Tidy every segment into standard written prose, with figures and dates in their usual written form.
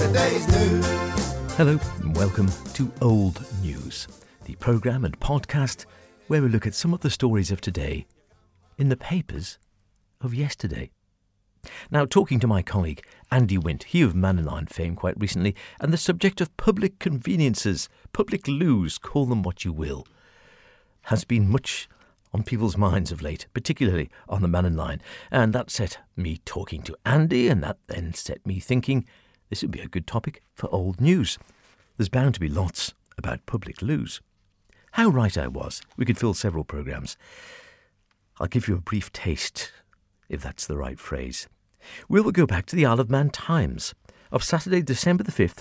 yesterday's news. Hello and welcome to Old News, the programme and podcast where we look at some of the stories of today in the papers of yesterday. Now, talking to my colleague Andy Wint, he of Mannaline fame quite recently, and the subject of public conveniences, public loos, call them what you will, has been much on people's minds of late, particularly on the Mannaline. And that set me talking to Andy, and that then set me thinking this would be a good topic for Old News. There's bound to be lots about public loos. How right I was. We could fill several programmes. I'll give you a brief taste, if that's the right phrase. We will go back to the Isle of Man Times of Saturday, December the 5th,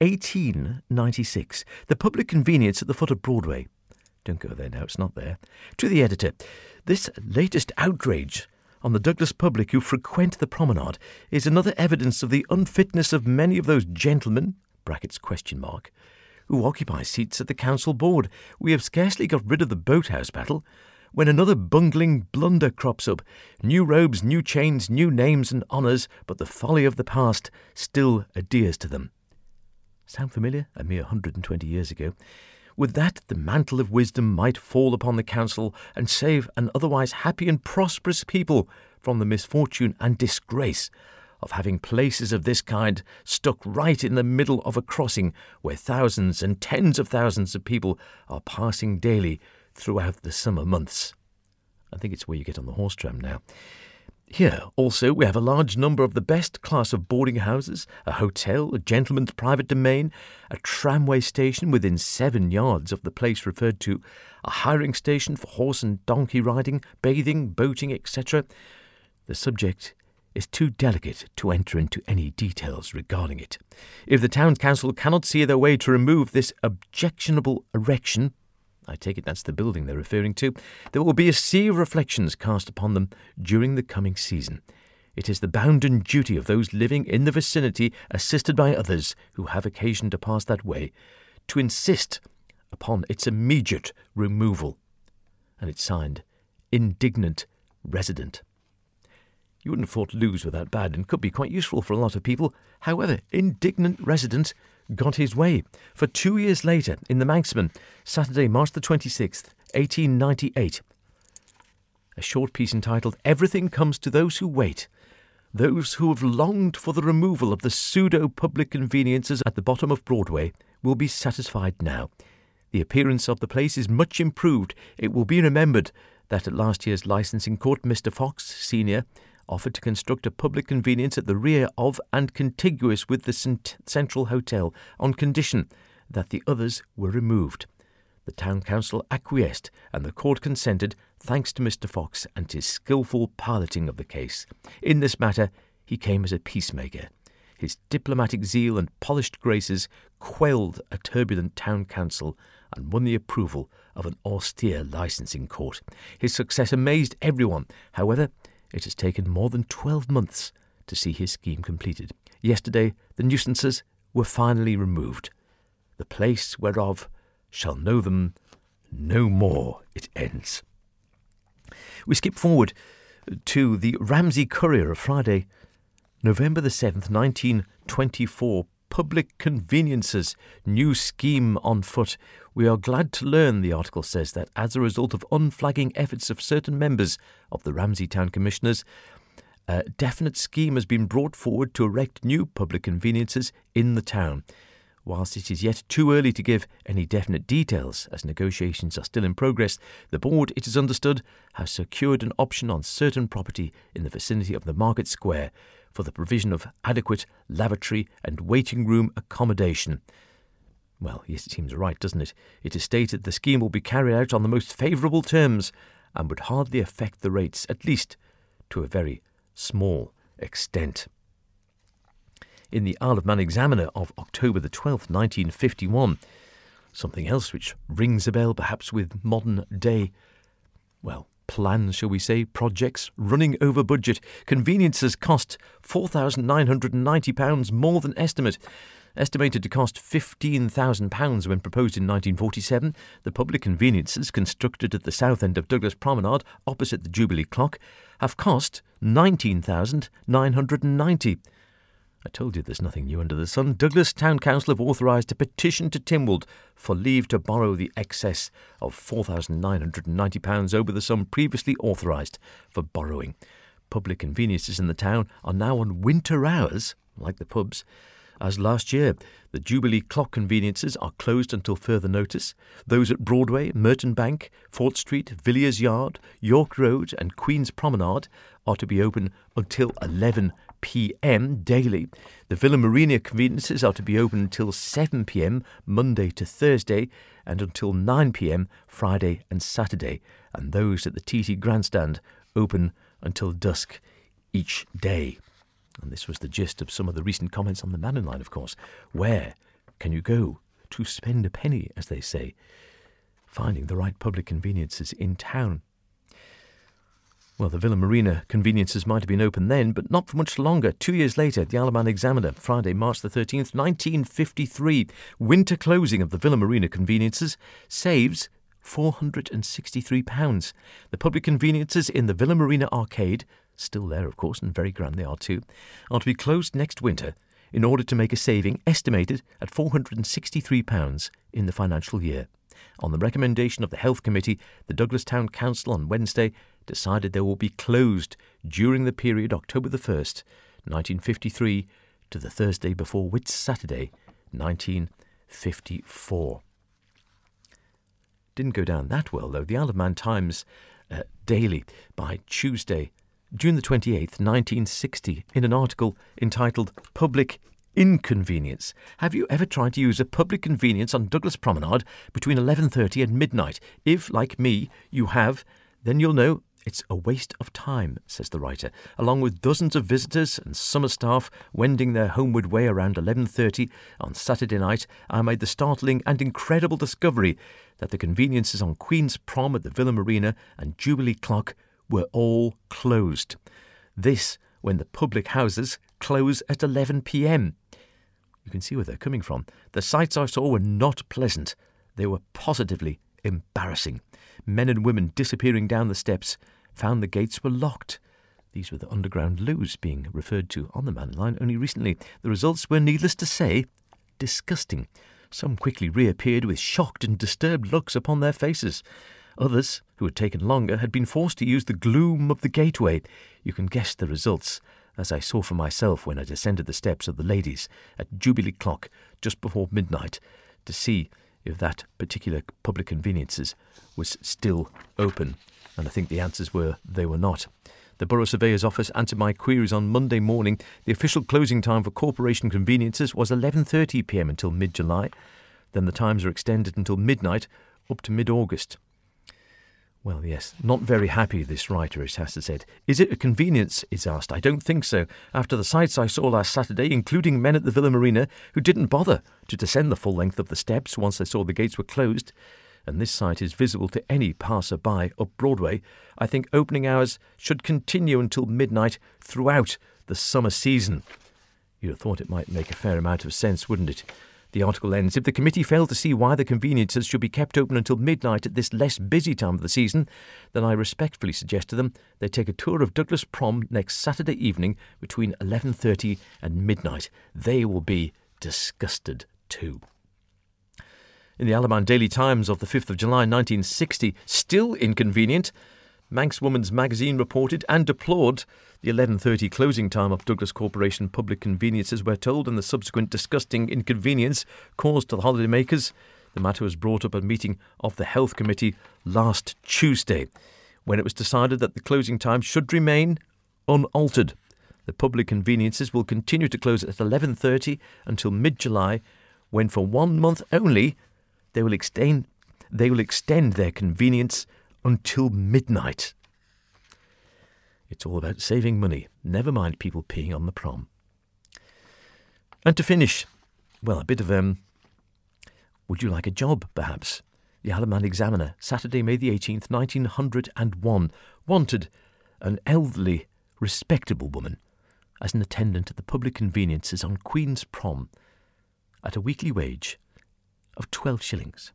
1896. The public convenience at the foot of Broadway. Don't go there now, it's not there. To the editor, this latest outrage on the Douglas public who frequent the promenade is another evidence of the unfitness of many of those gentlemen, brackets question mark, who occupy seats at the council board. We have scarcely got rid of the boathouse battle when another bungling blunder crops up. New robes, new chains, new names and honours, but the folly of the past still adheres to them. Sound familiar? A mere 120 years ago. With that, the mantle of wisdom might fall upon the council and save an otherwise happy and prosperous people from the misfortune and disgrace of having places of this kind stuck right in the middle of a crossing where thousands and tens of thousands of people are passing daily throughout the summer months. I think it's where you get on the horse tram now. Here, also, we have a large number of the best class of boarding houses, a hotel, a gentleman's private domain, a tramway station within 7 yards of the place referred to, a hiring station for horse and donkey riding, bathing, boating, etc. The subject is too delicate to enter into any details regarding it. If the town council cannot see their way to remove this objectionable erection, I take it that's the building they're referring to, there will be a sea of reflections cast upon them during the coming season. It is the bounden duty of those living in the vicinity, assisted by others who have occasion to pass that way, to insist upon its immediate removal. And it's signed, Indignant Resident. You wouldn't have thought loos were that bad and could be quite useful for a lot of people. However, Indignant Resident got his way. For 2 years later, in the Manxman, Saturday, March the 26th, 1898. A short piece entitled, Everything Comes to Those Who Wait. Those who have longed for the removal of the pseudo-public conveniences at the bottom of Broadway will be satisfied now. The appearance of the place is much improved. It will be remembered that at last year's licensing court, Mr. Fox, Senior, offered to construct a public convenience at the rear of and contiguous with the Central Hotel on condition that the others were removed. The town council acquiesced and the court consented, thanks to Mr. Fox and his skilful piloting of the case. In this matter, he came as a peacemaker. His diplomatic zeal and polished graces quelled a turbulent town council and won the approval of an austere licensing court. His success amazed everyone. However, it has taken more than 12 months to see his scheme completed. Yesterday, the nuisances were finally removed. The place whereof shall know them no more, it ends. We skip forward to the Ramsey Courier of Friday, November the 7th, 1924. Public conveniences, new scheme on foot. We are glad to learn, the article says, that as a result of unflagging efforts of certain members of the Ramsey Town Commissioners, a definite scheme has been brought forward to erect new public conveniences in the town. Whilst it is yet too early to give any definite details, as negotiations are still in progress, the board, it is understood, has secured an option on certain property in the vicinity of the Market Square for the provision of adequate lavatory and waiting room accommodation. Well, yes, it seems right, doesn't it? It is stated the scheme will be carried out on the most favourable terms and would hardly affect the rates, at least to a very small extent. In the Isle of Man Examiner of October the 12th, 1951, something else which rings a bell perhaps with modern day, plans, shall we say, projects running over budget. Conveniences cost £4,990 more than estimate. Estimated to cost £15,000 when proposed in 1947, the public conveniences constructed at the south end of Douglas Promenade, opposite the Jubilee Clock, have cost £19,990. I told you there's nothing new under the sun. Douglas Town Council have authorised a petition to Tynwald for leave to borrow the excess of £4,990 over the sum previously authorised for borrowing. Public conveniences in the town are now on winter hours, like the pubs, as last year. The Jubilee Clock conveniences are closed until further notice. Those at Broadway, Merton Bank, Fort Street, Villiers Yard, York Road and Queen's Promenade are to be open until 11 p.m. daily. The Villa Marina conveniences are to be open until 7 p.m. Monday to Thursday and until 9 p.m. Friday and Saturday. And those at the TT Grandstand open until dusk each day. And this was the gist of some of the recent comments on the Mannin Line, of course. Where can you go to spend a penny, as they say? Finding the right public conveniences in town. Well, the Villa Marina conveniences might have been open then, but not for much longer. 2 years later, the Isle of Man Examiner, Friday, March the 13th, 1953, winter closing of the Villa Marina conveniences saves £463. The public conveniences in the Villa Marina Arcade, still there of course, and very grand they are too, are to be closed next winter in order to make a saving estimated at £463 in the financial year. On the recommendation of the Health Committee, the Douglas Town Council on Wednesday decided they will be closed during the period October the 1st, 1953 to the Thursday before Whit Saturday, 1954. Didn't go down that well, though. The Isle of Man Times Daily by Tuesday, June the 28th, 1960, in an article entitled Public Inconvenience. Have you ever tried to use a public convenience on Douglas Promenade between 11:30 and midnight? If, like me, you have, then you'll know it's a waste of time, says the writer. Along with dozens of visitors and summer staff wending their homeward way around 11:30 on Saturday night, I made the startling and incredible discovery that the conveniences on Queen's Prom at the Villa Marina and Jubilee Clock were all closed. This when the public houses close at 11 p.m. You can see where they're coming from. The sights I saw were not pleasant. They were positively embarrassing. Men and women disappearing down the steps found the gates were locked. These were the underground loos being referred to on the Mannin Line only recently. The results were, needless to say, disgusting. Some quickly reappeared with shocked and disturbed looks upon their faces. Others, who had taken longer, had been forced to use the gloom of the gateway. You can guess the results, as I saw for myself when I descended the steps of the ladies at Jubilee Clock just before midnight to see if that particular public conveniences was still open. And I think the answers were they were not. The Borough Surveyor's Office answered my queries on Monday morning. The official closing time for corporation conveniences was 11:30 p.m. until mid-July. Then the times are extended until midnight up to mid-August. Well, yes, not very happy, this writer, it has to said. Is it a convenience, is asked. I don't think so. After the sights I saw last Saturday, including men at the Villa Marina who didn't bother to descend the full length of the steps once they saw the gates were closed, and this sight is visible to any passer-by up Broadway, I think opening hours should continue until midnight throughout the summer season. You'd have thought it might make a fair amount of sense, wouldn't it? The article ends, if the committee fail to see why the conveniences should be kept open until midnight at this less busy time of the season, then I respectfully suggest to them they take a tour of Douglas Prom next Saturday evening between 11:30 and midnight. They will be disgusted too. In the Isle of Man Daily Times of the 5th of July 1960, still inconvenient, Manx Woman's Magazine reported and deplored the 11:30 closing time of Douglas Corporation public conveniences, we're told, and the subsequent disgusting inconvenience caused to the holidaymakers. The matter was brought up at a meeting of the Health Committee last Tuesday, when it was decided that the closing time should remain unaltered. The public conveniences will continue to close at 11:30 until mid-July, when for 1 month only they will extend their convenience until midnight. It's all about saving money. Never mind people peeing on the prom. And to finish, well, a bit of would you like a job, perhaps? The Isle of Man Examiner, Saturday, May the 18th, 1901, wanted an elderly, respectable woman as an attendant at the public conveniences on Queen's Prom at a weekly wage of 12 shillings.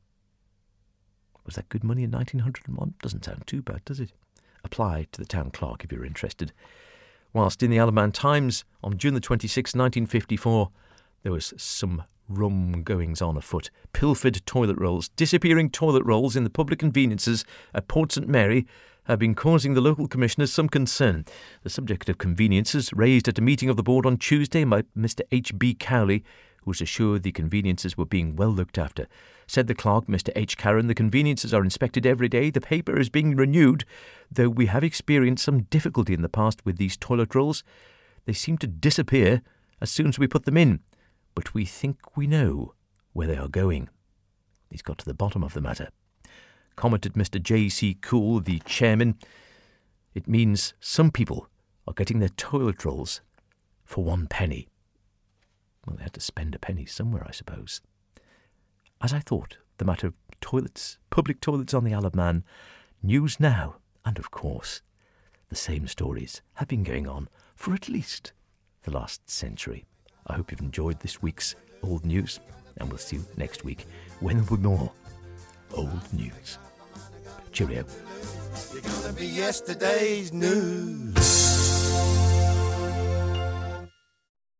Was that good money in 1901? Doesn't sound too bad, does it? Apply to the town clerk if you're interested. whilst in the Isle of Man Times on June the 26th, 1954, there was some rum goings-on afoot. Pilfered toilet rolls, disappearing toilet rolls in the public conveniences at Port St Mary have been causing the local commissioners some concern. The subject of conveniences raised at a meeting of the board on Tuesday by Mr H.B. Cowley, who was assured the conveniences were being well looked after. Said the clerk, Mr H. Carron, the conveniences are inspected every day. The paper is being renewed, though we have experienced some difficulty in the past with these toilet rolls. They seem to disappear as soon as we put them in, but we think we know where they are going. He's got to the bottom of the matter. Commented Mr J.C. Cool, the chairman. It means some people are getting their toilet rolls for 1 penny. Well, they had to spend a penny somewhere, I suppose. As I thought, the matter of toilets, public toilets on the Isle of Man, news now, and of course, the same stories have been going on for at least the last century. I hope you've enjoyed this week's Old News, and we'll see you next week when there will be more Old News. Cheerio. You're gonna be yesterday's news.